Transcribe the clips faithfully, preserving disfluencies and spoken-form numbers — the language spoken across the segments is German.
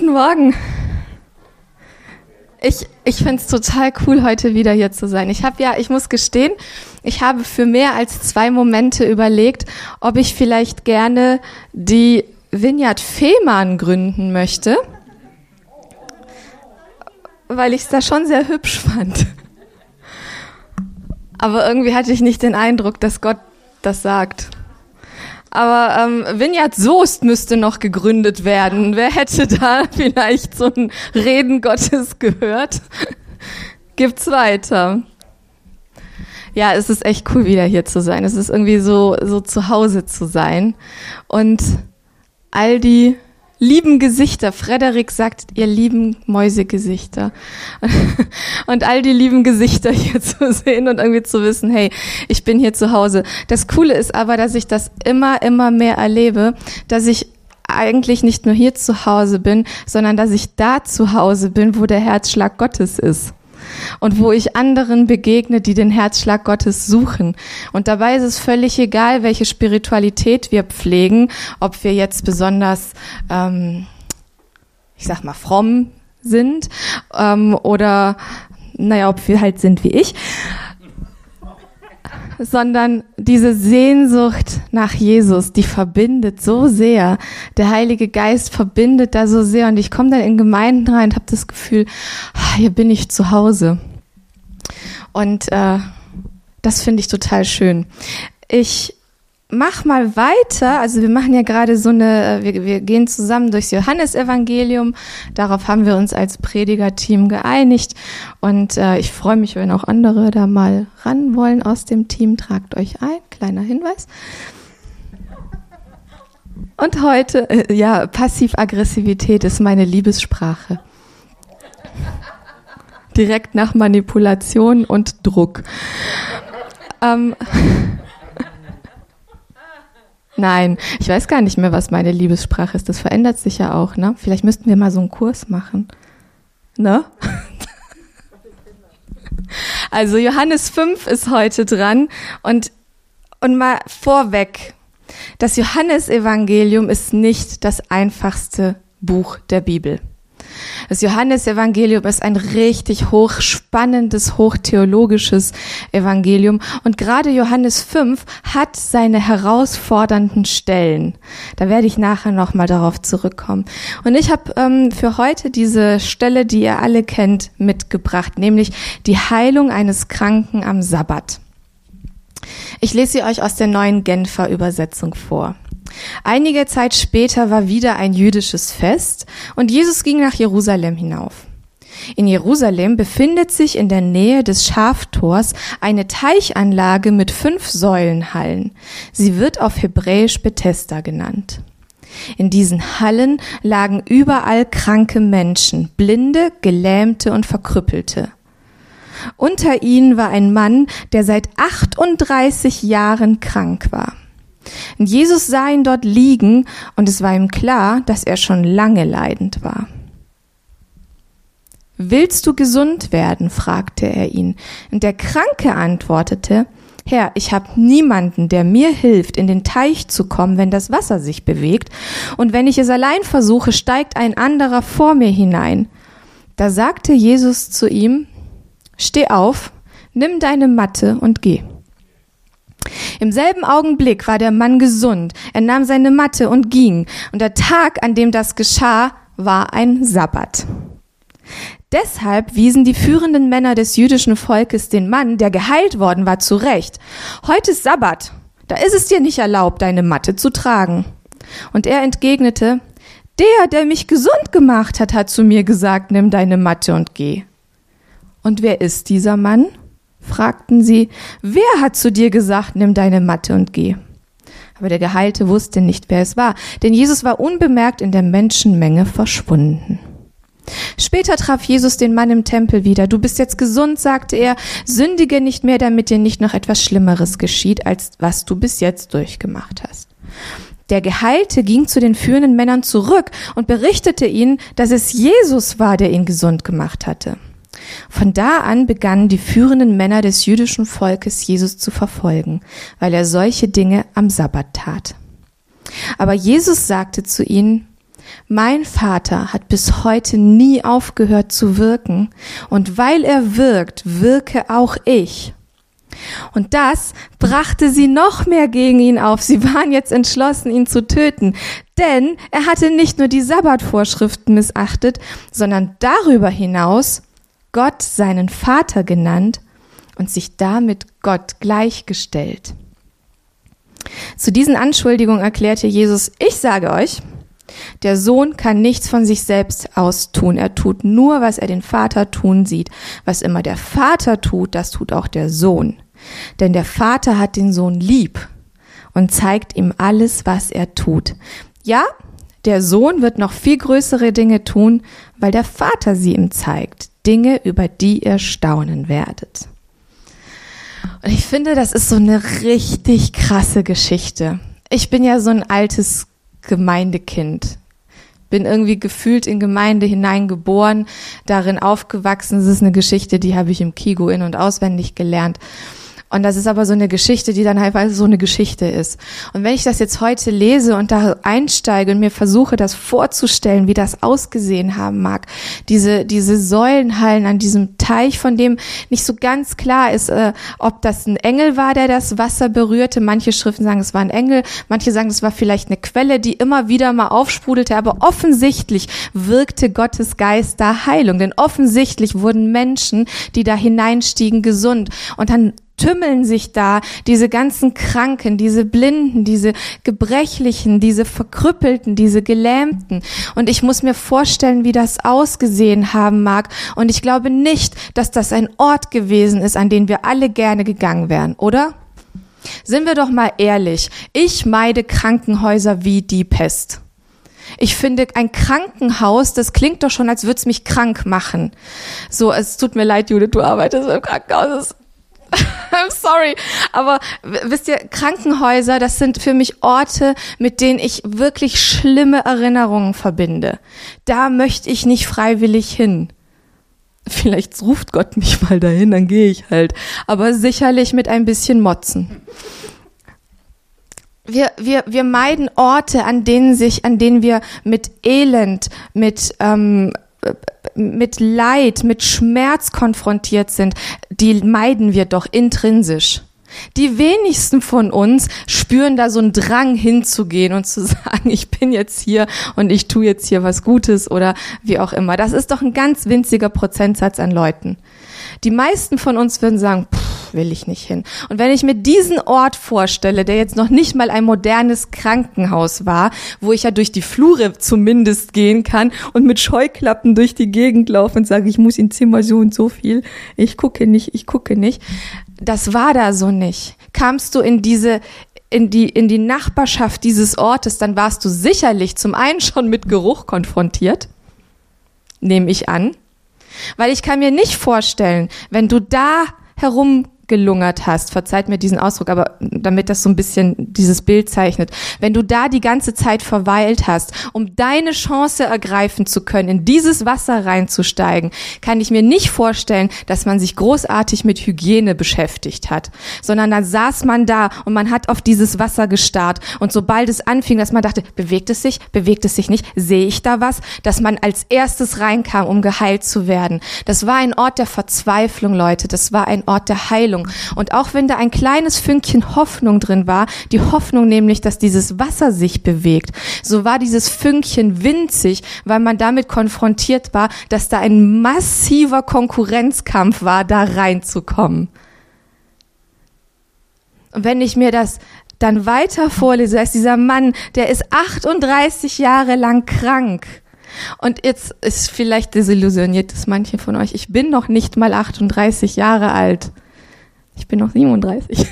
Guten Morgen. Ich, ich finde es total cool, heute wieder hier zu sein. Ich habe ja, ich muss gestehen, ich habe für mehr als zwei Momente überlegt, ob ich vielleicht gerne die Vineyard Fehmarn gründen möchte, weil ich es da schon sehr hübsch fand. Aber irgendwie hatte ich nicht den Eindruck, dass Gott das sagt. Aber ähm, Vineyard Soest müsste noch gegründet werden. Wer hätte da vielleicht so ein Reden Gottes gehört? Gibt's weiter. Ja, es ist echt cool, wieder hier zu sein. Es ist irgendwie so, so zu Hause zu sein. Und all die lieben Gesichter, Frederik sagt, ihr lieben Mäusegesichter. Und all die lieben Gesichter hier zu sehen und irgendwie zu wissen, hey, ich bin hier zu Hause. Das Coole ist aber, dass ich das immer, immer mehr erlebe, dass ich eigentlich nicht nur hier zu Hause bin, sondern dass ich da zu Hause bin, wo der Herzschlag Gottes ist. Und wo ich anderen begegne, die den Herzschlag Gottes suchen. Und dabei ist es völlig egal, welche Spiritualität wir pflegen, ob wir jetzt besonders, ähm, ich sag mal, fromm sind ähm, oder, naja, ob wir halt sind wie ich, sondern diese Sehnsucht nach Jesus, die verbindet so sehr. Der Heilige Geist verbindet da so sehr und ich komme dann in Gemeinden rein und habe das Gefühl, hier bin ich zu Hause. Und äh, das finde ich total schön. Ich mach mal weiter, also wir machen ja gerade so eine, wir, wir gehen zusammen durchs Johannesevangelium, darauf haben wir uns als Predigerteam geeinigt und äh, ich freue mich, wenn auch andere da mal ran wollen aus dem Team, tragt euch ein, kleiner Hinweis. Und heute, äh, ja, Passiv-Aggressivität ist meine Liebessprache. Direkt nach Manipulation und Druck. Ähm... Nein, ich weiß gar nicht mehr, was meine Liebessprache ist. Das verändert sich ja auch, ne? Vielleicht müssten wir mal so einen Kurs machen. Ne? Also Johannes fünf ist heute dran und, und mal vorweg. Das Johannesevangelium ist nicht das einfachste Buch der Bibel. Das Johannesevangelium ist ein richtig hochspannendes, hochtheologisches Evangelium und gerade Johannes fünf hat seine herausfordernden Stellen. Da werde ich nachher nochmal darauf zurückkommen. Und ich habe ähm, für heute diese Stelle, die ihr alle kennt, mitgebracht, nämlich die Heilung eines Kranken am Sabbat. Ich lese sie euch aus der neuen Genfer Übersetzung vor. Einige Zeit später war wieder ein jüdisches Fest und Jesus ging nach Jerusalem hinauf. In Jerusalem befindet sich in der Nähe des Schaftors eine Teichanlage mit fünf Säulenhallen. Sie wird auf Hebräisch Bethesda genannt. In diesen Hallen lagen überall kranke Menschen, Blinde, Gelähmte und Verkrüppelte. Unter ihnen war ein Mann, der seit achtunddreißig Jahren krank war. Und Jesus sah ihn dort liegen und es war ihm klar, dass er schon lange leidend war. »Willst du gesund werden?« fragte er ihn. Und der Kranke antwortete, »Herr, ich habe niemanden, der mir hilft, in den Teich zu kommen, wenn das Wasser sich bewegt. Und wenn ich es allein versuche, steigt ein anderer vor mir hinein.« Da sagte Jesus zu ihm, »Steh auf, nimm deine Matte und geh.« Im selben Augenblick war der Mann gesund. Er nahm seine Matte und ging. Und der Tag, an dem das geschah, war ein Sabbat. Deshalb wiesen die führenden Männer des jüdischen Volkes den Mann, der geheilt worden war, zurecht. »Heute ist Sabbat. Da ist es dir nicht erlaubt, deine Matte zu tragen.« Und er entgegnete, »Der, der mich gesund gemacht hat, hat zu mir gesagt, nimm deine Matte und geh.« »Und wer ist dieser Mann?« fragten sie, »Wer hat zu dir gesagt, nimm deine Matte und geh?« Aber der Geheilte wusste nicht, wer es war, denn Jesus war unbemerkt in der Menschenmenge verschwunden. Später traf Jesus den Mann im Tempel wieder. »Du bist jetzt gesund«, sagte er, »sündige nicht mehr, damit dir nicht noch etwas Schlimmeres geschieht, als was du bis jetzt durchgemacht hast.« Der Geheilte ging zu den führenden Männern zurück und berichtete ihnen, dass es Jesus war, der ihn gesund gemacht hatte. Von da an begannen die führenden Männer des jüdischen Volkes, Jesus zu verfolgen, weil er solche Dinge am Sabbat tat. Aber Jesus sagte zu ihnen, Mein Vater hat bis heute nie aufgehört zu wirken und weil er wirkt, wirke auch ich. Und das brachte sie noch mehr gegen ihn auf. Sie waren jetzt entschlossen, ihn zu töten, denn er hatte nicht nur die Sabbatvorschriften missachtet, sondern darüber hinaus Gott seinen Vater genannt und sich damit Gott gleichgestellt. Zu diesen Anschuldigungen erklärte Jesus, ich sage euch, der Sohn kann nichts von sich selbst aus tun. Er tut nur, was er den Vater tun sieht. Was immer der Vater tut, das tut auch der Sohn. Denn der Vater hat den Sohn lieb und zeigt ihm alles, was er tut. Ja, der Sohn wird noch viel größere Dinge tun, weil der Vater sie ihm zeigt. Dinge, über die ihr staunen werdet. Und ich finde, das ist so eine richtig krasse Geschichte. Ich bin ja so ein altes Gemeindekind. Bin irgendwie gefühlt in Gemeinde hineingeboren, darin aufgewachsen. Es ist eine Geschichte, die habe ich im Kigo in- und auswendig gelernt. Und das ist aber so eine Geschichte, die dann halt so eine Geschichte ist. Und wenn ich das jetzt heute lese und da einsteige und mir versuche, das vorzustellen, wie das ausgesehen haben mag, diese diese Säulenhallen an diesem Teich, von dem nicht so ganz klar ist, äh, ob das ein Engel war, der das Wasser berührte. Manche Schriften sagen, es war ein Engel, manche sagen, es war vielleicht eine Quelle, die immer wieder mal aufsprudelte. Aber offensichtlich wirkte Gottes Geist da Heilung, denn offensichtlich wurden Menschen, die da hineinstiegen, gesund. Und dann tümmeln sich da diese ganzen Kranken, diese Blinden, diese Gebrechlichen, diese Verkrüppelten, diese Gelähmten. Und ich muss mir vorstellen, wie das ausgesehen haben mag. Und ich glaube nicht, dass das ein Ort gewesen ist, an den wir alle gerne gegangen wären, oder? Sind wir doch mal ehrlich. Ich meide Krankenhäuser wie die Pest. Ich finde, ein Krankenhaus, das klingt doch schon, als würde es mich krank machen. So, es tut mir leid, Judith, du arbeitest im Krankenhaus. I'm sorry, aber wisst ihr, Krankenhäuser, das sind für mich Orte, mit denen ich wirklich schlimme Erinnerungen verbinde. Da möchte ich nicht freiwillig hin. Vielleicht ruft Gott mich mal dahin, dann gehe ich halt. Aber sicherlich mit ein bisschen Motzen. Wir, wir, wir meiden Orte, an denen sich, an denen wir mit Elend, mit, ähm, mit Leid, mit Schmerz konfrontiert sind, die meiden wir doch intrinsisch. Die wenigsten von uns spüren da so einen Drang hinzugehen und zu sagen, ich bin jetzt hier und ich tue jetzt hier was Gutes oder wie auch immer. Das ist doch ein ganz winziger Prozentsatz an Leuten. Die meisten von uns würden sagen, pff, will ich nicht hin. Und wenn ich mir diesen Ort vorstelle, der jetzt noch nicht mal ein modernes Krankenhaus war, wo ich ja durch die Flure zumindest gehen kann und mit Scheuklappen durch die Gegend laufe und sage, ich muss in Zimmer so und so viel, ich gucke nicht, ich gucke nicht. Das war da so nicht. Kamst du in diese in die in die Nachbarschaft dieses Ortes, dann warst du sicherlich zum einen schon mit Geruch konfrontiert, nehme ich an. Weil ich kann mir nicht vorstellen, wenn du da herumgelungert hast, verzeiht mir diesen Ausdruck, aber damit das so ein bisschen dieses Bild zeichnet, wenn du da die ganze Zeit verweilt hast, um deine Chance ergreifen zu können, in dieses Wasser reinzusteigen, kann ich mir nicht vorstellen, dass man sich großartig mit Hygiene beschäftigt hat, sondern dann saß man da und man hat auf dieses Wasser gestarrt und sobald es anfing, dass man dachte, bewegt es sich, bewegt es sich nicht, sehe ich da was, dass man als erstes reinkam, um geheilt zu werden. Das war ein Ort der Verzweiflung, Leute, das war ein Ort der Heilung. Und auch wenn da ein kleines Fünkchen Hoffnung drin war, die Hoffnung nämlich, dass dieses Wasser sich bewegt, so war dieses Fünkchen winzig, weil man damit konfrontiert war, dass da ein massiver Konkurrenzkampf war, da reinzukommen. Und wenn ich mir das dann weiter vorlese, ist dieser Mann, der ist achtunddreißig Jahre lang krank. Und jetzt ist vielleicht desillusioniert es manche von euch. Ich bin noch nicht mal achtunddreißig Jahre alt. Ich bin noch siebenunddreißig.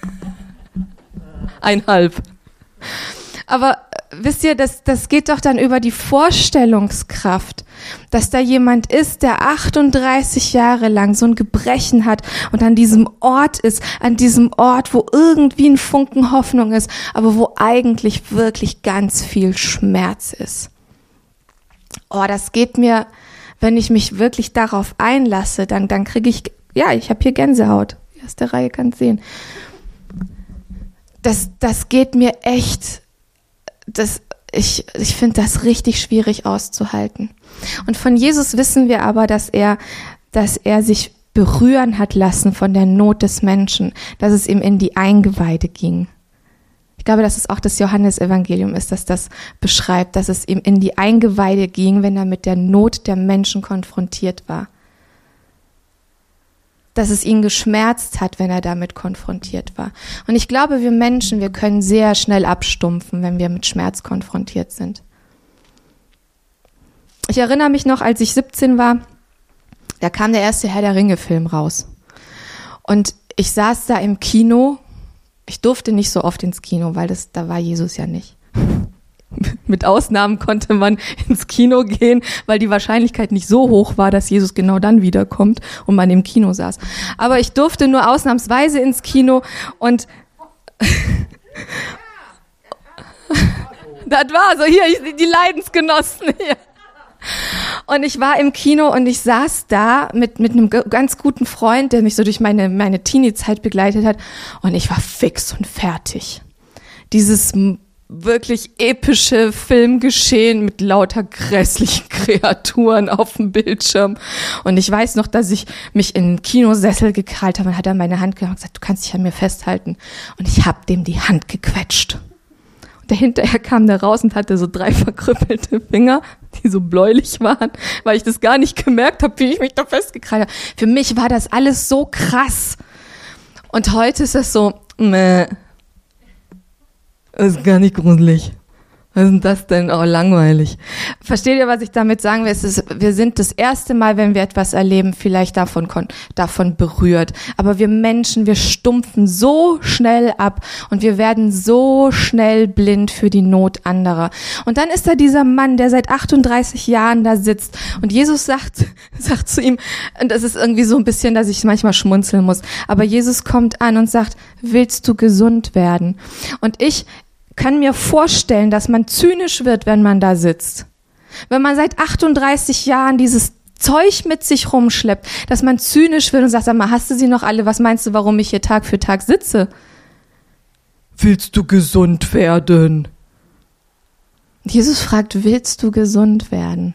Einhalb. Aber wisst ihr, das, das geht doch dann über die Vorstellungskraft, dass da jemand ist, der achtunddreißig Jahre lang so ein Gebrechen hat und an diesem Ort ist, an diesem Ort, wo irgendwie ein Funken Hoffnung ist, aber wo eigentlich wirklich ganz viel Schmerz ist. Oh, das geht mir, wenn ich mich wirklich darauf einlasse, dann, dann kriege ich, ja, ich habe hier Gänsehaut. Die erste Reihe kann es sehen. Das, das geht mir echt, das, ich, ich finde das richtig schwierig auszuhalten. Und von Jesus wissen wir aber, dass er, dass er sich berühren hat lassen von der Not des Menschen, dass es ihm in die Eingeweide ging. Ich glaube, dass es auch das Johannesevangelium ist, das das beschreibt, dass es ihm in die Eingeweide ging, wenn er mit der Not der Menschen konfrontiert war. Dass es ihn geschmerzt hat, wenn er damit konfrontiert war. Und ich glaube, wir Menschen, wir können sehr schnell abstumpfen, wenn wir mit Schmerz konfrontiert sind. Ich erinnere mich noch, als ich siebzehn war, da kam der erste Herr der Ringe-Film raus. Und ich saß da im Kino. Ich durfte nicht so oft ins Kino, weil das, da war Jesus ja nicht. Mit Ausnahmen konnte man ins Kino gehen, weil die Wahrscheinlichkeit nicht so hoch war, dass Jesus genau dann wiederkommt und man im Kino saß. Aber ich durfte nur ausnahmsweise ins Kino und das war so, hier, die Leidensgenossen hier. Und ich war im Kino und ich saß da mit mit einem ganz guten Freund, der mich so durch meine meine Teenie-Zeit begleitet hat, und ich war fix und fertig. Dieses wirklich epische Filmgeschehen mit lauter grässlichen Kreaturen auf dem Bildschirm. Und ich weiß noch, dass ich mich in den Kinosessel gekrallt habe und hat er meine Hand genommen und gesagt, du kannst dich an mir festhalten. Und ich habe dem die Hand gequetscht. Dahinterher kam der raus und hatte so drei verkrüppelte Finger, die so bläulich waren, weil ich das gar nicht gemerkt habe, wie ich mich da festgekrallt habe. Für mich war das alles so krass. Und heute ist das so, meh, das ist gar nicht gruselig. Was ist denn das denn? Oh, langweilig. Versteht ihr, was ich damit sagen will? Es ist, wir sind das erste Mal, wenn wir etwas erleben, vielleicht davon, davon berührt. Aber wir Menschen, wir stumpfen so schnell ab und wir werden so schnell blind für die Not anderer. Und dann ist da dieser Mann, der seit achtunddreißig Jahren da sitzt und Jesus sagt, sagt zu ihm, und das ist irgendwie so ein bisschen, dass ich manchmal schmunzeln muss, aber Jesus kommt an und sagt, willst du gesund werden? Und ich kann mir vorstellen, dass man zynisch wird, wenn man da sitzt. Wenn man seit achtunddreißig Jahren dieses Zeug mit sich rumschleppt, dass man zynisch wird und sagt, sag mal, hast du sie noch alle? Was meinst du, warum ich hier Tag für Tag sitze? Willst du gesund werden? Jesus fragt, willst du gesund werden?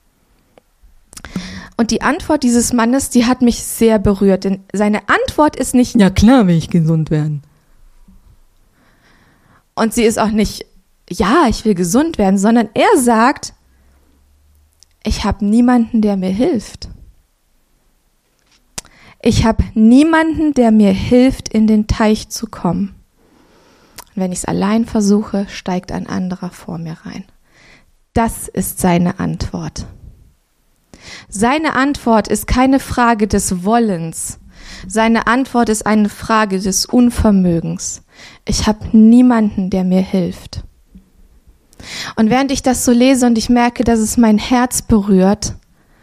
Und die Antwort dieses Mannes, die hat mich sehr berührt. Denn seine Antwort ist nicht, ja klar will ich gesund werden. Und sie ist auch nicht, ja, ich will gesund werden, sondern er sagt, ich habe niemanden, der mir hilft. Ich habe niemanden, der mir hilft, in den Teich zu kommen. Und wenn ich es allein versuche, steigt ein anderer vor mir rein. Das ist seine Antwort. Seine Antwort ist keine Frage des Wollens. Seine Antwort ist eine Frage des Unvermögens. Ich habe niemanden, der mir hilft. Und während ich das so lese und ich merke, dass es mein Herz berührt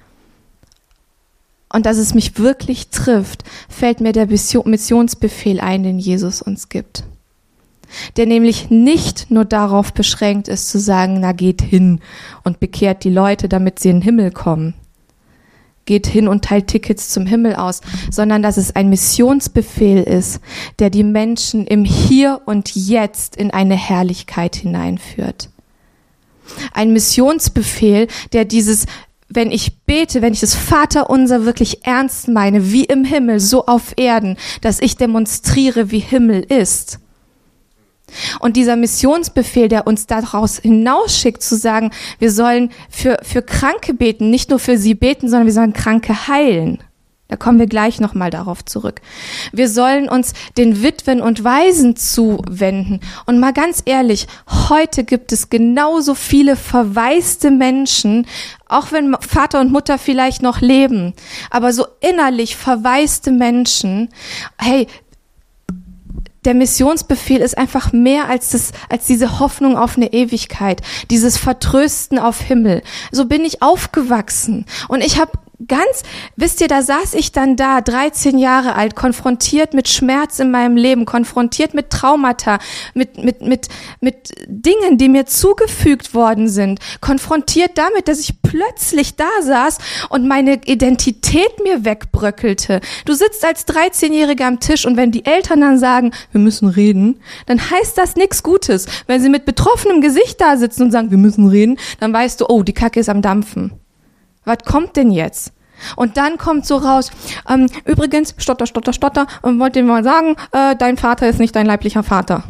und dass es mich wirklich trifft, fällt mir der Missionsbefehl ein, den Jesus uns gibt. Der nämlich nicht nur darauf beschränkt ist, zu sagen, na geht hin und bekehrt die Leute, damit sie in den Himmel kommen. Geht hin und teilt Tickets zum Himmel aus, sondern dass es ein Missionsbefehl ist, der die Menschen im Hier und Jetzt in eine Herrlichkeit hineinführt. Ein Missionsbefehl, der dieses, wenn ich bete, wenn ich das Vaterunser wirklich ernst meine, wie im Himmel, so auf Erden, dass ich demonstriere, wie Himmel ist. Und dieser Missionsbefehl, der uns daraus hinausschickt, zu sagen, wir sollen für, für Kranke beten, nicht nur für sie beten, sondern wir sollen Kranke heilen. Da kommen wir gleich nochmal darauf zurück. Wir sollen uns den Witwen und Waisen zuwenden. Und mal ganz ehrlich, heute gibt es genauso viele verwaiste Menschen, auch wenn Vater und Mutter vielleicht noch leben, aber so innerlich verwaiste Menschen, hey, der Missionsbefehl ist einfach mehr als das, als diese Hoffnung auf eine Ewigkeit, dieses Vertrösten auf Himmel. So bin ich aufgewachsen und ich habe ganz, wisst ihr, da saß ich dann da, dreizehn Jahre alt, konfrontiert mit Schmerz in meinem Leben, konfrontiert mit Traumata, mit, mit, mit, mit Dingen, die mir zugefügt worden sind, konfrontiert damit, dass ich plötzlich da saß und meine Identität mir wegbröckelte. Du sitzt als dreizehnjähriger am Tisch und wenn die Eltern dann sagen, wir müssen reden, dann heißt das nichts Gutes. Wenn sie mit betroffenem Gesicht da sitzen und sagen, wir müssen reden, dann weißt du, oh, die Kacke ist am Dampfen. Was kommt denn jetzt? Und dann kommt so raus, ähm, übrigens, stotter, stotter, stotter, und wollte dir mal sagen, äh, dein Vater ist nicht dein leiblicher Vater.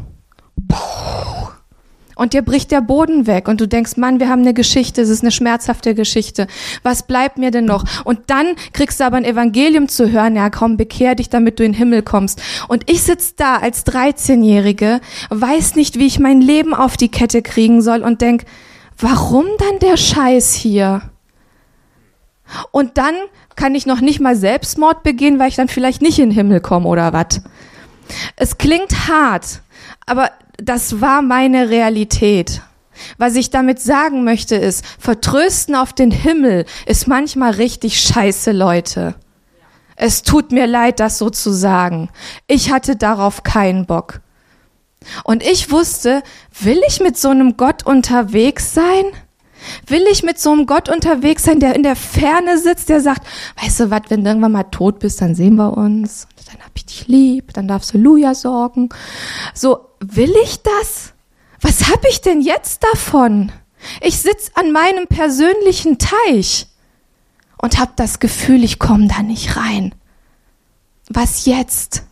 Und dir bricht der Boden weg und du denkst, Mann, wir haben eine Geschichte, es ist eine schmerzhafte Geschichte. Was bleibt mir denn noch? Und dann kriegst du aber ein Evangelium zu hören, ja komm, bekehr dich, damit du in den Himmel kommst. Und ich sitze da als dreizehnjährige, weiß nicht, wie ich mein Leben auf die Kette kriegen soll und denk, warum dann der Scheiß hier? Und dann kann ich noch nicht mal Selbstmord begehen, weil ich dann vielleicht nicht in den Himmel komme oder was. Es klingt hart, aber das war meine Realität. Was ich damit sagen möchte ist, Vertrösten auf den Himmel ist manchmal richtig scheiße, Leute. Es tut mir leid, das so zu sagen. Ich hatte darauf keinen Bock. Und ich wusste, will ich mit so einem Gott unterwegs sein? Will ich mit so einem Gott unterwegs sein, der in der Ferne sitzt, der sagt, weißt du was, wenn du irgendwann mal tot bist, dann sehen wir uns, dann hab ich dich lieb, dann darfst du Halleluja sorgen. So, will ich das? Was hab ich denn jetzt davon? Ich sitz an meinem persönlichen Teich und hab das Gefühl, ich komme da nicht rein. Was jetzt?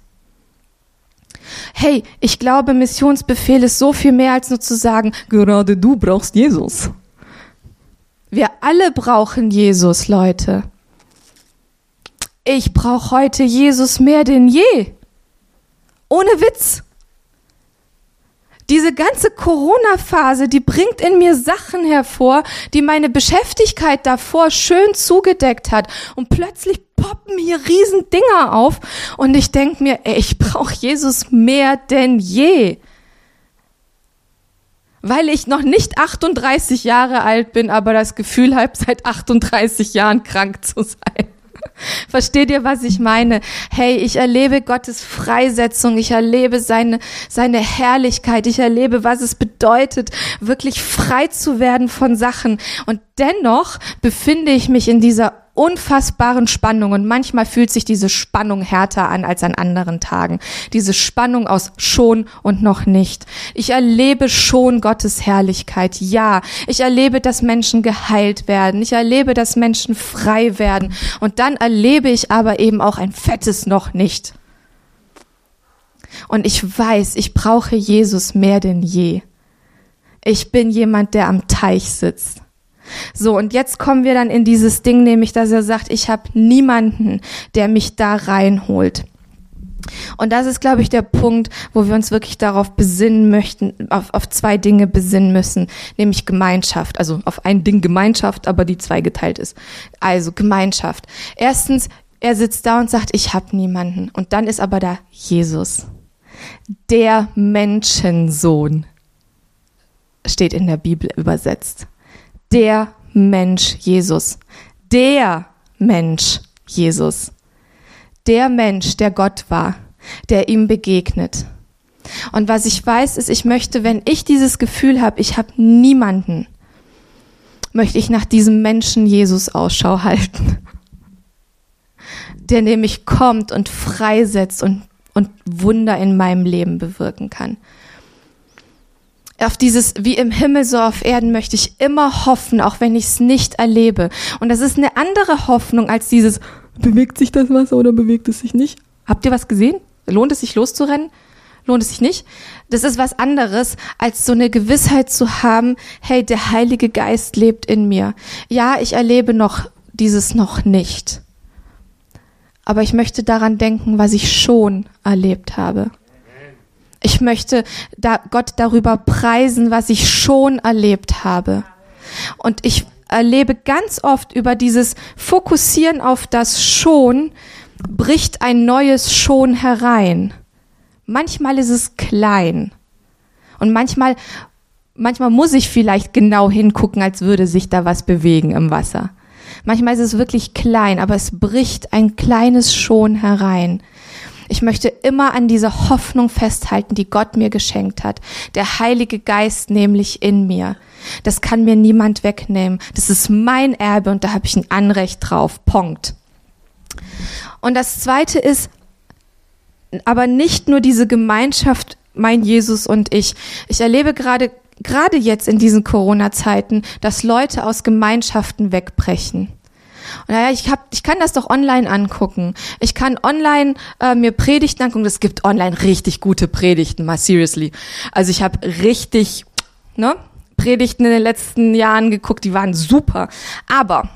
Hey, ich glaube, Missionsbefehl ist so viel mehr als nur zu sagen, gerade du brauchst Jesus. Wir alle brauchen Jesus, Leute. Ich brauche heute Jesus mehr denn je. Ohne Witz. Diese ganze Corona-Phase, die bringt in mir Sachen hervor, die meine Beschäftigkeit davor schön zugedeckt hat. Und plötzlich poppen hier riesen Dinger auf. Und ich denke mir, ey, ich brauche Jesus mehr denn je. Weil ich noch nicht achtunddreißig Jahre alt bin, aber das Gefühl habe, seit achtunddreißig Jahren krank zu sein. Versteht ihr, was ich meine? Hey, ich erlebe Gottes Freisetzung, ich erlebe seine, seine Herrlichkeit, ich erlebe, was es bedeutet, wirklich frei zu werden von Sachen. Und dennoch befinde ich mich in dieser unfassbaren Spannung und manchmal fühlt sich diese Spannung härter an als an anderen Tagen. Diese Spannung aus schon und noch nicht. Ich erlebe schon Gottes Herrlichkeit, ja. Ich erlebe, dass Menschen geheilt werden. Ich erlebe, dass Menschen frei werden. Und dann erlebe ich aber eben auch ein fettes noch nicht. Und ich weiß, ich brauche Jesus mehr denn je. Ich bin jemand, der am Teich sitzt. So, und jetzt kommen wir dann in dieses Ding, nämlich, dass er sagt, ich habe niemanden, der mich da reinholt. Und das ist, glaube ich, der Punkt, wo wir uns wirklich darauf besinnen möchten, auf, auf zwei Dinge besinnen müssen, nämlich Gemeinschaft. Also auf ein Ding Gemeinschaft, aber die zweigeteilt ist. Also Gemeinschaft. Erstens, er sitzt da und sagt, ich habe niemanden. Und dann ist aber da Jesus, der Menschensohn, steht in der Bibel übersetzt. Der Mensch Jesus, der Mensch Jesus, der Mensch, der Gott war, der ihm begegnet. Und was ich weiß, ist, ich möchte, wenn ich dieses Gefühl habe, ich habe niemanden, möchte ich nach diesem Menschen Jesus Ausschau halten, der nämlich kommt und freisetzt und, und Wunder in meinem Leben bewirken kann. Auf dieses wie im Himmel so auf Erden möchte ich immer hoffen, auch wenn ich es nicht erlebe. Und das ist eine andere Hoffnung als dieses, bewegt sich das Wasser oder bewegt es sich nicht? Habt ihr was gesehen? Lohnt es sich loszurennen? Lohnt es sich nicht? Das ist was anderes, als so eine Gewissheit zu haben, hey, der Heilige Geist lebt in mir. Ja, ich erlebe noch dieses noch nicht. Aber ich möchte daran denken, was ich schon erlebt habe. Ich möchte da Gott darüber preisen, was ich schon erlebt habe. Und ich erlebe ganz oft über dieses Fokussieren auf das Schon, bricht ein neues Schon herein. Manchmal ist es klein. Und manchmal, manchmal muss ich vielleicht genau hingucken, als würde sich da was bewegen im Wasser. Manchmal ist es wirklich klein, aber es bricht ein kleines Schon herein. Ich möchte immer an dieser Hoffnung festhalten, die Gott mir geschenkt hat. Der Heilige Geist nämlich in mir. Das kann mir niemand wegnehmen. Das ist mein Erbe und da habe ich ein Anrecht drauf. Punkt. Und das Zweite ist aber nicht nur diese Gemeinschaft, mein Jesus und ich. Ich erlebe gerade, gerade jetzt in diesen Corona-Zeiten, dass Leute aus Gemeinschaften wegbrechen. Und naja, ich hab, ich kann das doch online angucken. Ich kann online äh, mir Predigten angucken. Es gibt online richtig gute Predigten, mal seriously. Also ich habe richtig, ne, Predigten in den letzten Jahren geguckt, die waren super. Aber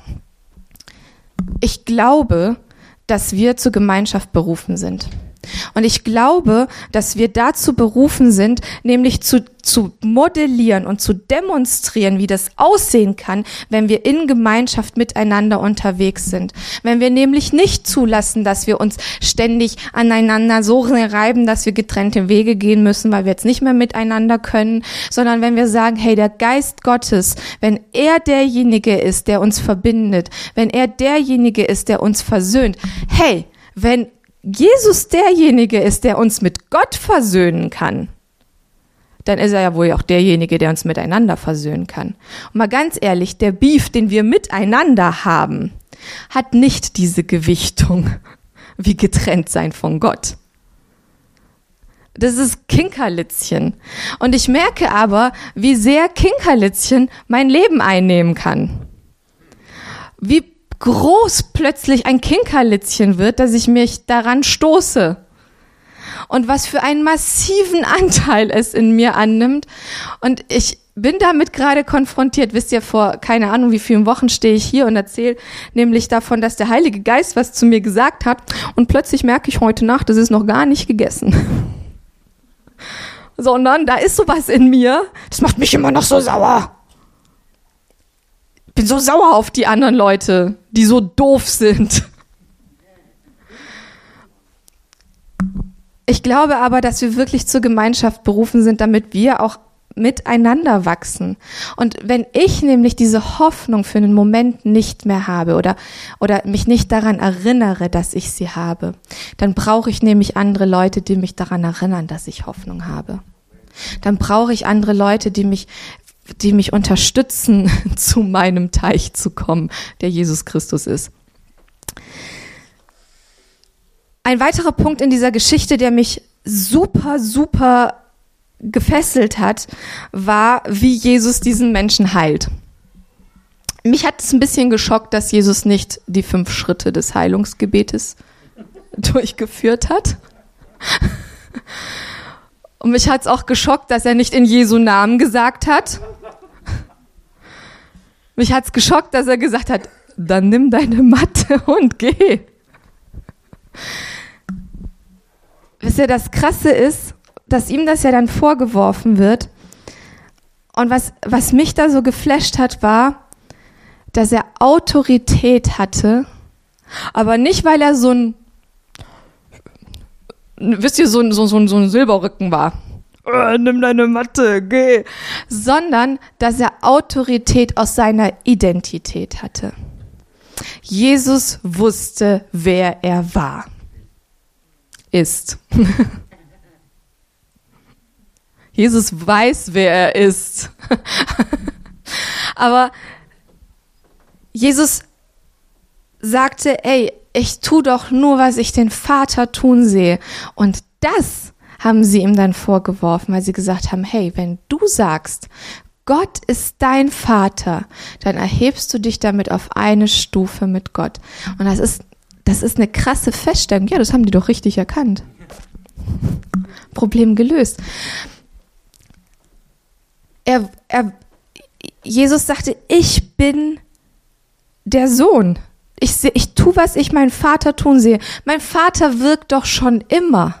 ich glaube, dass wir zur Gemeinschaft berufen sind. Und ich glaube, dass wir dazu berufen sind, nämlich zu, zu modellieren und zu demonstrieren, wie das aussehen kann, wenn wir in Gemeinschaft miteinander unterwegs sind. Wenn wir nämlich nicht zulassen, dass wir uns ständig aneinander so reiben, dass wir getrennte Wege gehen müssen, weil wir jetzt nicht mehr miteinander können, sondern wenn wir sagen, hey, der Geist Gottes, wenn er derjenige ist, der uns verbindet, wenn er derjenige ist, der uns versöhnt, hey, wenn Jesus derjenige ist, der uns mit Gott versöhnen kann, dann ist er ja wohl auch derjenige, der uns miteinander versöhnen kann. Und mal ganz ehrlich, der Beef, den wir miteinander haben, hat nicht diese Gewichtung wie getrennt sein von Gott. Das ist Kinkerlitzchen. Und ich merke aber, wie sehr Kinkerlitzchen mein Leben einnehmen kann. Wie groß plötzlich ein Kinkerlitzchen wird, dass ich mich daran stoße. Und was für einen massiven Anteil es in mir annimmt. Und ich bin damit gerade konfrontiert. Wisst ihr, vor keine Ahnung wie vielen Wochen stehe ich hier und erzähle nämlich davon, dass der Heilige Geist was zu mir gesagt hat. Und plötzlich merke ich heute Nacht, das ist noch gar nicht gegessen. Sondern da ist sowas in mir, das macht mich immer noch so sauer. Ich bin so sauer auf die anderen Leute, die so doof sind. Ich glaube aber, dass wir wirklich zur Gemeinschaft berufen sind, damit wir auch miteinander wachsen. Und wenn ich nämlich diese Hoffnung für einen Moment nicht mehr habe oder, oder mich nicht daran erinnere, dass ich sie habe, dann brauche ich nämlich andere Leute, die mich daran erinnern, dass ich Hoffnung habe. Dann brauche ich andere Leute, die mich die mich unterstützen, zu meinem Teich zu kommen, der Jesus Christus ist. Ein weiterer Punkt in dieser Geschichte, der mich super, super gefesselt hat, war, wie Jesus diesen Menschen heilt. Mich hat es ein bisschen geschockt, dass Jesus nicht die fünf Schritte des Heilungsgebetes durchgeführt hat. Und mich hat es auch geschockt, dass er nicht in Jesu Namen gesagt hat. Mich hat es geschockt, dass er gesagt hat, dann nimm deine Matte und geh. Wisst ihr, das Krasse ist, dass ihm das ja dann vorgeworfen wird. Und was, was mich da so geflasht hat, war, dass er Autorität hatte, aber nicht, weil er so ein wisst ihr, so ein, so, so, so ein Silberrücken war. Äh, nimm deine Matte, geh. Sondern, dass er Autorität aus seiner Identität hatte. Jesus wusste, wer er war. Ist. Jesus weiß, wer er ist. Aber Jesus sagte, ey, ich tu doch nur, was ich den Vater tun sehe. Und das haben sie ihm dann vorgeworfen, weil sie gesagt haben, hey, wenn du sagst, Gott ist dein Vater, dann erhebst du dich damit auf eine Stufe mit Gott. Und das ist, das ist eine krasse Feststellung. Ja, das haben die doch richtig erkannt. Problem gelöst. Er, er, Jesus sagte, ich bin der Sohn. Ich, seh, ich tue, was ich meinen Vater tun sehe. Mein Vater wirkt doch schon immer.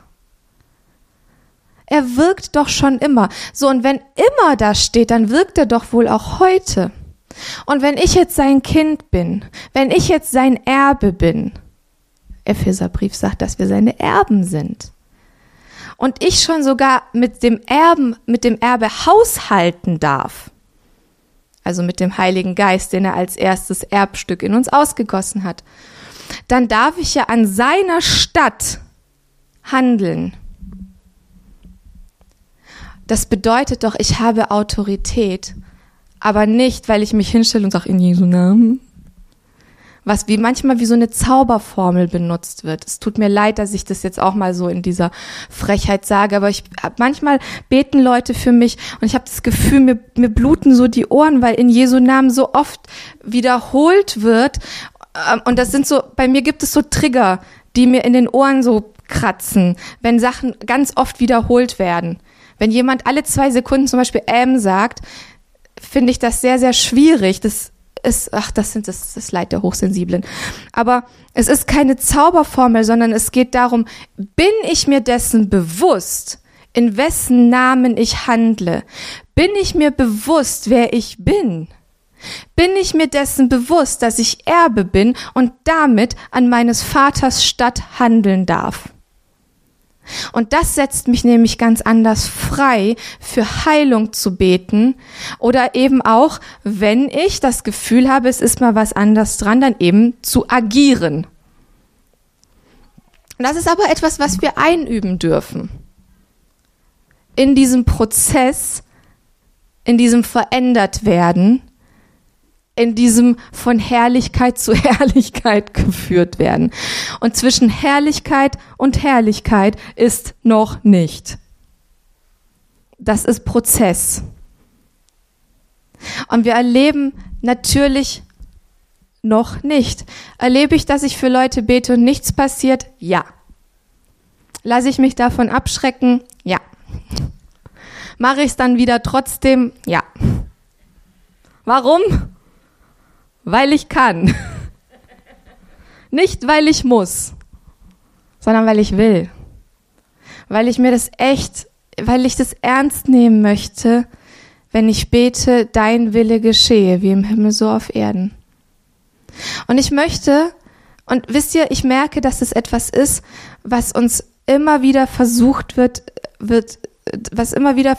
Er wirkt doch schon immer. So, und wenn immer da steht, dann wirkt er doch wohl auch heute. Und wenn ich jetzt sein Kind bin, wenn ich jetzt sein Erbe bin, Epheserbrief sagt, dass wir seine Erben sind, und ich schon sogar mit dem Erben, mit dem Erbe haushalten darf, also mit dem Heiligen Geist, den er als erstes Erbstück in uns ausgegossen hat, dann darf ich ja an seiner Statt handeln. Das bedeutet doch, ich habe Autorität, aber nicht, weil ich mich hinstelle und sage, in Jesu Namen. Was wie manchmal wie so eine Zauberformel benutzt wird. Es tut mir leid, dass ich das jetzt auch mal so in dieser Frechheit sage, aber ich manchmal beten Leute für mich und ich habe das Gefühl, mir, mir bluten so die Ohren, weil in Jesu Namen so oft wiederholt wird. Und das sind so, bei mir gibt es so Trigger, die mir in den Ohren so kratzen, wenn Sachen ganz oft wiederholt werden. Wenn jemand alle zwei Sekunden zum Beispiel ähm sagt, finde ich das sehr, sehr schwierig. Das ist, ach, das sind das, das Leid der Hochsensiblen. Aber es ist keine Zauberformel, sondern es geht darum, bin ich mir dessen bewusst, in wessen Namen ich handle? Bin ich mir bewusst, wer ich bin? Bin ich mir dessen bewusst, dass ich Erbe bin und damit an meines Vaters Statt handeln darf? Und das setzt mich nämlich ganz anders frei, für Heilung zu beten oder eben auch, wenn ich das Gefühl habe, es ist mal was anderes dran, dann eben zu agieren. Das ist aber etwas, was wir einüben dürfen. In diesem Prozess, in diesem Verändertwerden, in diesem von Herrlichkeit zu Herrlichkeit geführt werden. Und zwischen Herrlichkeit und Herrlichkeit ist noch nicht. Das ist Prozess. Und wir erleben natürlich noch nicht. Erlebe ich, dass ich für Leute bete und nichts passiert? Ja. Lasse ich mich davon abschrecken? Ja. Mache ich es dann wieder trotzdem? Ja. Warum? Weil ich kann. Nicht, weil ich muss, sondern weil ich will. Weil ich mir das echt, weil ich das ernst nehmen möchte, wenn ich bete, dein Wille geschehe, wie im Himmel so auf Erden. Und ich möchte, und wisst ihr, ich merke, dass es etwas ist, was uns immer wieder versucht wird, wird, was immer wieder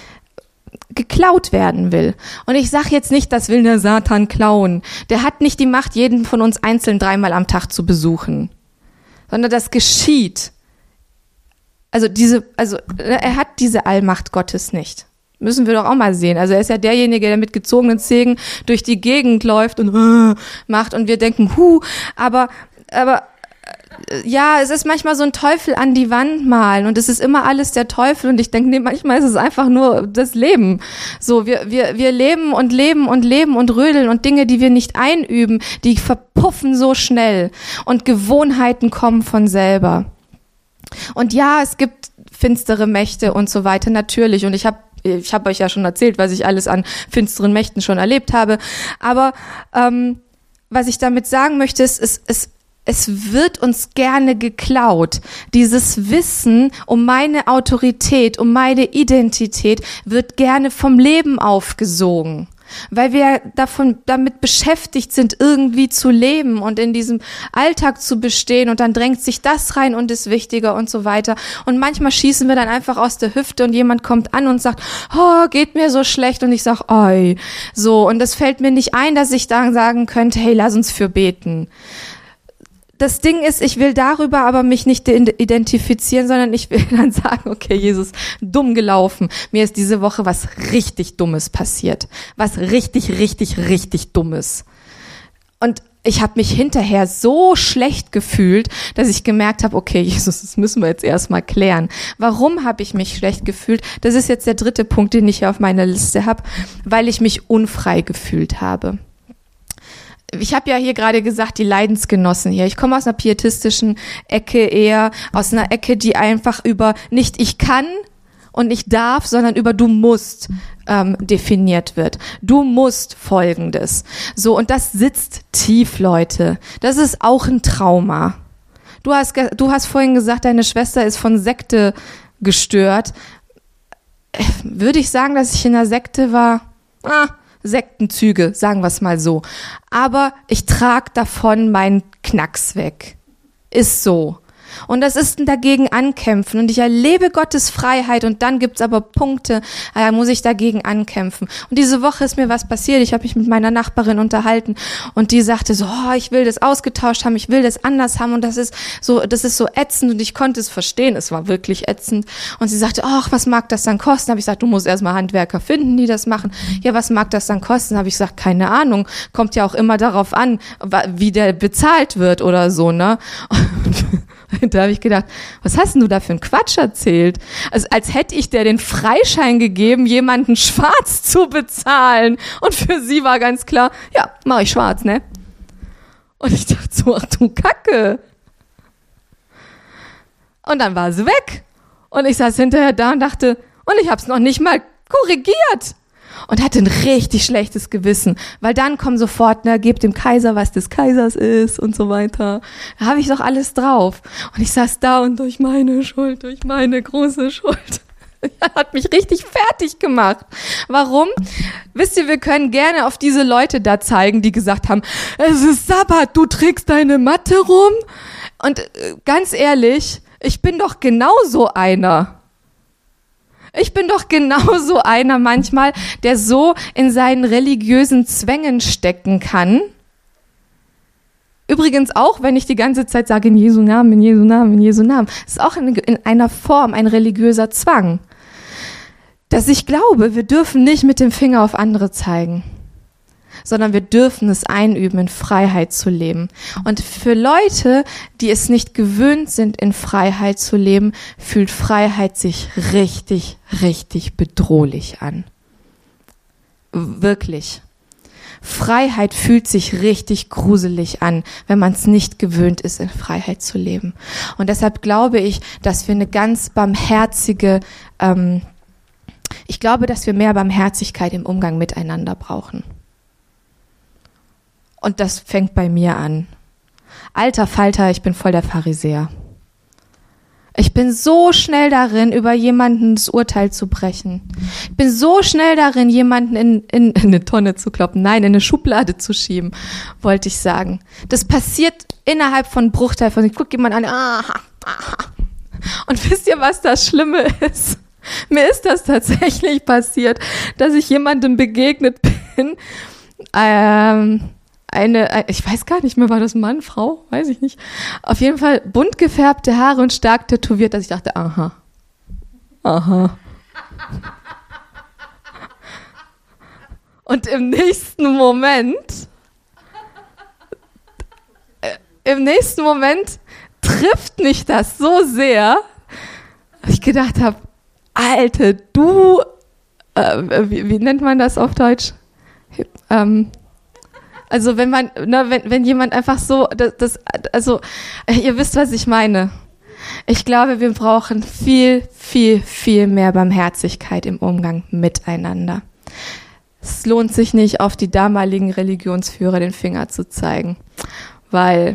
geklaut werden will. Und ich sage jetzt nicht, das will der Satan klauen. Der hat nicht die Macht, jeden von uns einzeln dreimal am Tag zu besuchen. Sondern das geschieht. Also diese, also er hat diese Allmacht Gottes nicht. Müssen wir doch auch mal sehen. Also er ist ja derjenige, der mit gezogenen Zähnen durch die Gegend läuft und uh, macht und wir denken, hu, aber, aber ja, es ist manchmal so ein Teufel an die Wand malen und es ist immer alles der Teufel und ich denke, nee, manchmal ist es einfach nur das Leben. So, wir, wir, wir leben und leben und leben und rödeln und Dinge, die wir nicht einüben, die verpuffen so schnell und Gewohnheiten kommen von selber. Und ja, es gibt finstere Mächte und so weiter, natürlich. Und ich habe ich hab euch ja schon erzählt, was ich alles an finsteren Mächten schon erlebt habe. Aber ähm, was ich damit sagen möchte, ist, es, es Es wird uns gerne geklaut. Dieses Wissen um meine Autorität, um meine Identität wird gerne vom Leben aufgesogen, weil wir davon damit beschäftigt sind, irgendwie zu leben und in diesem Alltag zu bestehen und dann drängt sich das rein und ist wichtiger und so weiter. Und manchmal schießen wir dann einfach aus der Hüfte und jemand kommt an und sagt, oh, geht mir so schlecht und ich sag, oi, so. Und es fällt mir nicht ein, dass ich dann sagen könnte, hey, lass uns für beten. Das Ding ist, ich will darüber aber mich nicht identifizieren, sondern ich will dann sagen, okay, Jesus, dumm gelaufen. Mir ist diese Woche was richtig Dummes passiert. Was richtig, richtig, richtig Dummes. Und ich habe mich hinterher so schlecht gefühlt, dass ich gemerkt habe, okay, Jesus, das müssen wir jetzt erstmal klären. Warum habe ich mich schlecht gefühlt? Das ist jetzt der dritte Punkt, den ich hier auf meiner Liste habe, weil ich mich unfrei gefühlt habe. Ich habe ja hier gerade gesagt, die Leidensgenossen hier. Ich komme aus einer pietistischen Ecke eher, aus einer Ecke, die einfach über nicht ich kann und nicht darf, sondern über du musst ähm, definiert wird. Du musst Folgendes. So, und das sitzt tief, Leute. Das ist auch ein Trauma. Du hast, du hast vorhin gesagt, deine Schwester ist von Sekte gestört. Würde ich sagen, dass ich in einer Sekte war? Ah, Sektenzüge, sagen wir es mal so. Aber ich trage davon meinen Knacks weg. Ist so. Und das ist ein dagegen ankämpfen. Und ich erlebe Gottes Freiheit und dann gibt's aber Punkte, da muss ich dagegen ankämpfen. Und diese Woche ist mir was passiert. Ich habe mich mit meiner Nachbarin unterhalten und die sagte so, oh, ich will das ausgetauscht haben, ich will das anders haben und das ist so, das ist so ätzend und ich konnte es verstehen. Es war wirklich ätzend. Und sie sagte, ach, was mag das dann kosten? Habe ich gesagt, du musst erstmal Handwerker finden, die das machen. Ja, was mag das dann kosten? Habe ich gesagt, keine Ahnung. Kommt ja auch immer darauf an, wie der bezahlt wird oder so, ne? Und da habe ich gedacht, was hast denn du da für einen Quatsch erzählt? Also als hätte ich dir den Freischein gegeben, jemanden schwarz zu bezahlen. Und für sie war ganz klar, ja, mache ich schwarz, ne? Und ich dachte so, ach du Kacke. Und dann war sie weg. Und ich saß hinterher da und dachte, und ich habe es noch nicht mal korrigiert. Und hatte ein richtig schlechtes Gewissen, weil dann kommen sofort, ne, gebt dem Kaiser, was des Kaisers ist und so weiter. Da habe ich doch alles drauf. Und ich saß da und durch meine Schuld, durch meine große Schuld, hat mich richtig fertig gemacht. Warum? Wisst ihr, wir können gerne auf diese Leute da zeigen, die gesagt haben, es ist Sabbat, du trägst deine Matte rum. Und äh, ganz ehrlich, ich bin doch genauso einer. Ich bin doch genauso einer manchmal, der so in seinen religiösen Zwängen stecken kann. Übrigens auch, wenn ich die ganze Zeit sage, in Jesu Namen, in Jesu Namen, in Jesu Namen. Das ist auch in, in einer Form ein religiöser Zwang. Dass ich glaube, wir dürfen nicht mit dem Finger auf andere zeigen, sondern wir dürfen es einüben, in Freiheit zu leben. Und für Leute, die es nicht gewöhnt sind, in Freiheit zu leben, fühlt Freiheit sich richtig, richtig bedrohlich an. Wirklich. Freiheit fühlt sich richtig gruselig an, wenn man es nicht gewöhnt ist, in Freiheit zu leben. Und deshalb glaube ich, dass wir eine ganz barmherzige, ähm, ich glaube, dass wir mehr Barmherzigkeit im Umgang miteinander brauchen. Und das fängt bei mir an. Alter Falter, ich bin voll der Pharisäer. Ich bin so schnell darin, über jemanden das Urteil zu brechen. Ich bin so schnell darin, jemanden in, in, in eine Tonne zu kloppen. Nein, in eine Schublade zu schieben, wollte ich sagen. Das passiert innerhalb von Bruchteil von, ich gucke jemand an, aha, aha. Und wisst ihr, was das Schlimme ist? Mir ist das tatsächlich passiert, dass ich jemandem begegnet bin, ähm, Eine, ich weiß gar nicht mehr, war das Mann, Frau? Weiß ich nicht. Auf jeden Fall bunt gefärbte Haare und stark tätowiert, dass ich dachte, aha, aha. Und im nächsten Moment, äh, im nächsten Moment trifft mich das so sehr, dass ich gedacht habe, Alter, du, äh, wie, wie nennt man das auf Deutsch? Ähm, Also wenn man, ne, wenn, wenn jemand einfach so, das, das, also ihr wisst, was ich meine. Ich glaube, wir brauchen viel, viel, viel mehr Barmherzigkeit im Umgang miteinander. Es lohnt sich nicht, auf die damaligen Religionsführer den Finger zu zeigen, weil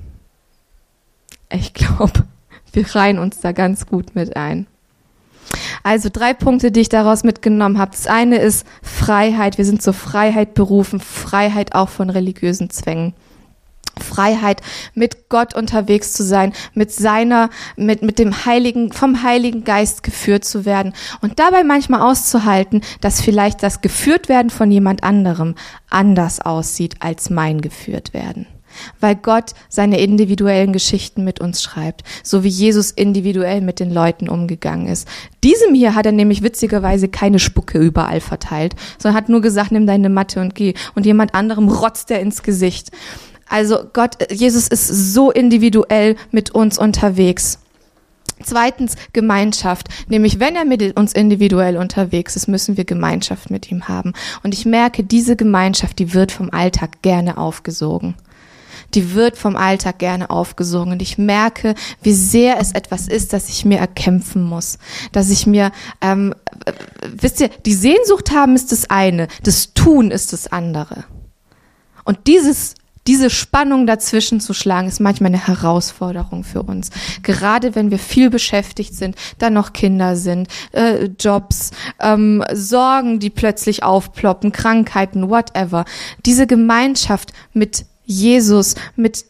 ich glaube, wir reihen uns da ganz gut mit ein. Also drei Punkte, die ich daraus mitgenommen habe. Das eine ist Freiheit. Wir sind zur Freiheit berufen. Freiheit auch von religiösen Zwängen. Freiheit, mit Gott unterwegs zu sein, mit seiner, mit, mit dem Heiligen, vom Heiligen Geist geführt zu werden und dabei manchmal auszuhalten, dass vielleicht das Geführtwerden von jemand anderem anders aussieht als mein Geführtwerden. Weil Gott seine individuellen Geschichten mit uns schreibt, so wie Jesus individuell mit den Leuten umgegangen ist. Diesem hier hat er nämlich witzigerweise keine Spucke überall verteilt, sondern hat nur gesagt, nimm deine Matte und geh. Und jemand anderem rotzt er ins Gesicht. Also Gott, Jesus ist so individuell mit uns unterwegs. Zweitens Gemeinschaft, nämlich wenn er mit uns individuell unterwegs ist, müssen wir Gemeinschaft mit ihm haben. Und ich merke, diese Gemeinschaft, die wird vom Alltag gerne aufgesogen. Die wird vom Alltag gerne aufgesogen und ich merke, wie sehr es etwas ist, das ich mir erkämpfen muss, dass ich mir, ähm, äh, wisst ihr, die Sehnsucht haben ist das eine, das Tun ist das andere. Und dieses Diese Spannung dazwischen zu schlagen, ist manchmal eine Herausforderung für uns. Gerade wenn wir viel beschäftigt sind, dann noch Kinder sind, äh, Jobs, ähm, Sorgen, die plötzlich aufploppen, Krankheiten, whatever. Diese Gemeinschaft mit Jesus, mit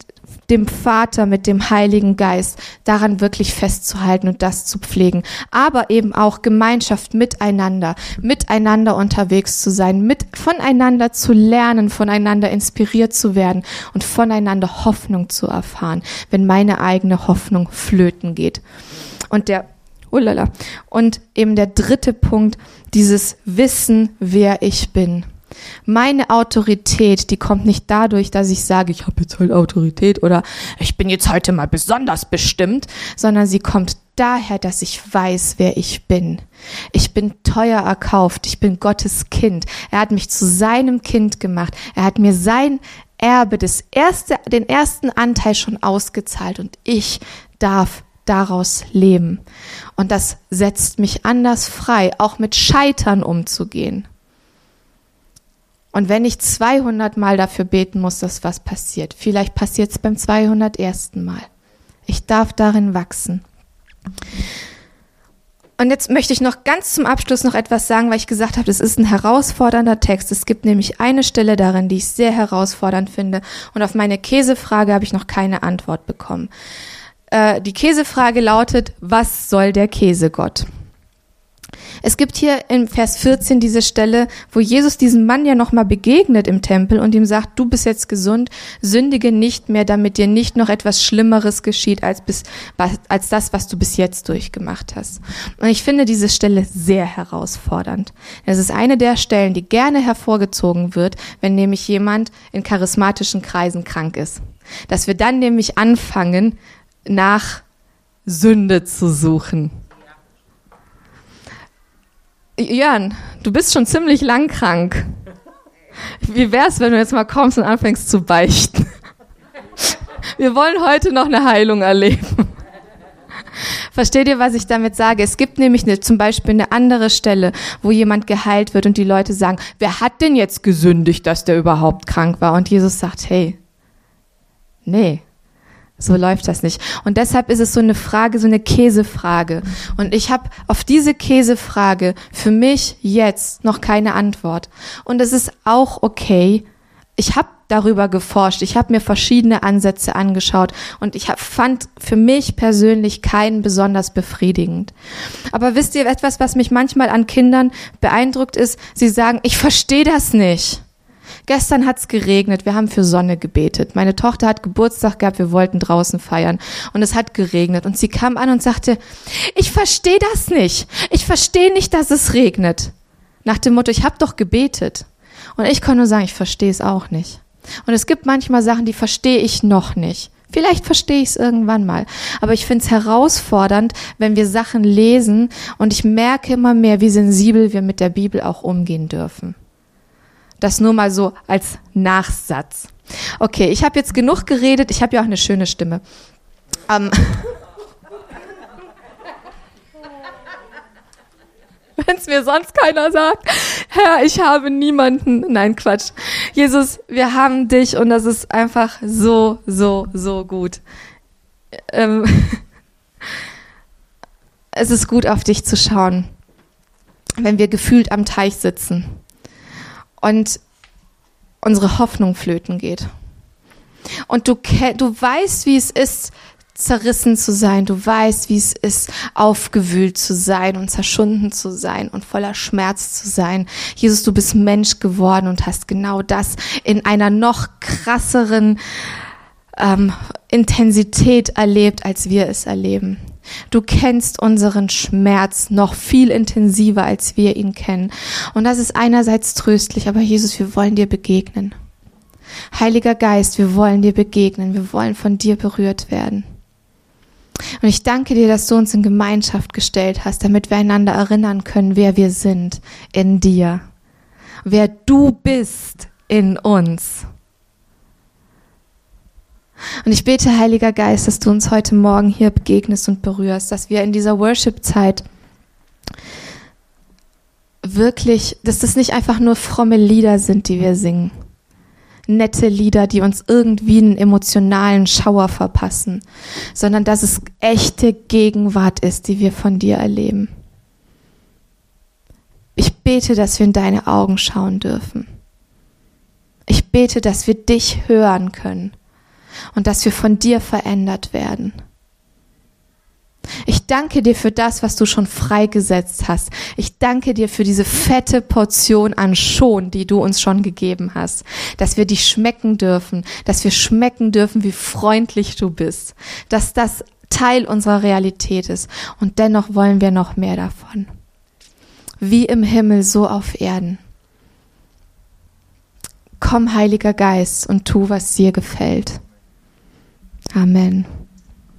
dem Vater, mit dem Heiligen Geist, daran wirklich festzuhalten und das zu pflegen. Aber eben auch Gemeinschaft miteinander, miteinander unterwegs zu sein, mit voneinander zu lernen, voneinander inspiriert zu werden und voneinander Hoffnung zu erfahren, wenn meine eigene Hoffnung flöten geht. Und der Ulala. Und eben der dritte Punkt, dieses Wissen, wer ich bin. Meine Autorität, die kommt nicht dadurch, dass ich sage, ich habe jetzt halt Autorität oder ich bin jetzt heute mal besonders bestimmt, sondern sie kommt daher, dass ich weiß, wer ich bin. Ich bin teuer erkauft, ich bin Gottes Kind. Er hat mich zu seinem Kind gemacht. Er hat mir sein Erbe, das erste, den ersten Anteil schon ausgezahlt und ich darf daraus leben. Und das setzt mich anders frei, auch mit Scheitern umzugehen. Und wenn ich zweihundert Mal dafür beten muss, dass was passiert, vielleicht passiert es beim zweihundertersten Mal. Ich darf darin wachsen. Und jetzt möchte ich noch ganz zum Abschluss noch etwas sagen, weil ich gesagt habe, das ist ein herausfordernder Text. Es gibt nämlich eine Stelle darin, die ich sehr herausfordernd finde. Und auf meine Käsefrage habe ich noch keine Antwort bekommen. Die Käsefrage lautet, was soll der Käsegott? Es gibt hier in Vers vierzehn diese Stelle, wo Jesus diesem Mann ja nochmal begegnet im Tempel und ihm sagt, du bist jetzt gesund, sündige nicht mehr, damit dir nicht noch etwas Schlimmeres geschieht als, bis, als das, was du bis jetzt durchgemacht hast. Und ich finde diese Stelle sehr herausfordernd. Es ist eine der Stellen, die gerne hervorgezogen wird, wenn nämlich jemand in charismatischen Kreisen krank ist. Dass wir dann nämlich anfangen, nach Sünde zu suchen. Jörn, du bist schon ziemlich lang krank. Wie wär's, wenn du jetzt mal kommst und anfängst zu beichten? Wir wollen heute noch eine Heilung erleben. Versteht ihr, was ich damit sage? Es gibt nämlich eine, zum Beispiel eine andere Stelle, wo jemand geheilt wird und die Leute sagen, wer hat denn jetzt gesündigt, dass der überhaupt krank war? Und Jesus sagt, hey, nee. So läuft das nicht. Und deshalb ist es so eine Frage, so eine Käsefrage. Und ich habe auf diese Käsefrage für mich jetzt noch keine Antwort. Und es ist auch okay. Ich habe darüber geforscht. Ich habe mir verschiedene Ansätze angeschaut. Und ich hab, fand für mich persönlich keinen besonders befriedigend. Aber wisst ihr, etwas, was mich manchmal an Kindern beeindruckt ist, sie sagen, ich verstehe das nicht. Gestern hat's geregnet, wir haben für Sonne gebetet. Meine Tochter hat Geburtstag gehabt, wir wollten draußen feiern und es hat geregnet und sie kam an und sagte, ich verstehe das nicht, ich verstehe nicht, dass es regnet. Nach dem Motto, ich habe doch gebetet. Und ich kann nur sagen, ich verstehe es auch nicht. Und es gibt manchmal Sachen, die verstehe ich noch nicht. Vielleicht verstehe ich es irgendwann mal, aber ich finde es herausfordernd, wenn wir Sachen lesen und ich merke immer mehr, wie sensibel wir mit der Bibel auch umgehen dürfen. Das nur mal so als Nachsatz. Okay, ich habe jetzt genug geredet. Ich habe ja auch eine schöne Stimme. Ähm Wenn es mir sonst keiner sagt, Herr, ich habe niemanden. Nein, Quatsch. Jesus, wir haben dich und das ist einfach so, so, so gut. Ähm es ist gut, auf dich zu schauen, wenn wir gefühlt am Teich sitzen und unsere Hoffnung flöten geht. Und du, du weißt, wie es ist, zerrissen zu sein. Du weißt, wie es ist, aufgewühlt zu sein und zerschunden zu sein und voller Schmerz zu sein. Jesus, du bist Mensch geworden und hast genau das in einer noch krasseren ähm, Intensität erlebt, als wir es erleben. Du kennst unseren Schmerz noch viel intensiver, als wir ihn kennen. Und das ist einerseits tröstlich, aber Jesus, wir wollen dir begegnen. Heiliger Geist, wir wollen dir begegnen. Wir wollen von dir berührt werden. Und ich danke dir, dass du uns in Gemeinschaft gestellt hast, damit wir einander erinnern können, wer wir sind in dir. Wer du bist in uns. Und ich bete, Heiliger Geist, dass du uns heute Morgen hier begegnest und berührst, dass wir in dieser Worship-Zeit wirklich, dass das nicht einfach nur fromme Lieder sind, die wir singen. Nette Lieder, die uns irgendwie einen emotionalen Schauer verpassen, sondern dass es echte Gegenwart ist, die wir von dir erleben. Ich bete, dass wir in deine Augen schauen dürfen. Ich bete, dass wir dich hören können. und dass wir von dir verändert werden. Ich danke dir für das, was du schon freigesetzt hast. Ich danke dir für diese fette Portion an Schon, die du uns schon gegeben hast. Dass wir dich schmecken dürfen, dass wir schmecken dürfen, wie freundlich du bist. Dass das Teil unserer Realität ist. Und dennoch wollen wir noch mehr davon. Wie im Himmel, so auf Erden. Komm, Heiliger Geist, und tu, was dir gefällt. Amen.